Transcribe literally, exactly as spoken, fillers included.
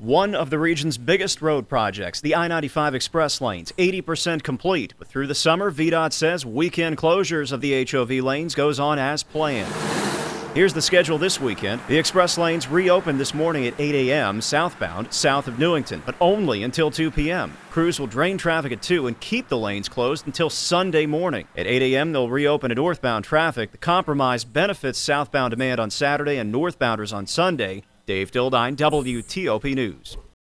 One of the region's biggest road projects, the I ninety-five Express lanes, eighty percent complete. But through the summer, V DOT says weekend closures of the H O V lanes goes on as planned. Here's the schedule this weekend. The express lanes reopened this morning at eight a m southbound, south of Newington, but only until two p m Crews will drain traffic at two and keep the lanes closed until Sunday morning. At eight a m, they'll reopen at northbound traffic. The compromise benefits southbound demand on Saturday and northbounders on Sunday. Dave Dildine, W T O P News.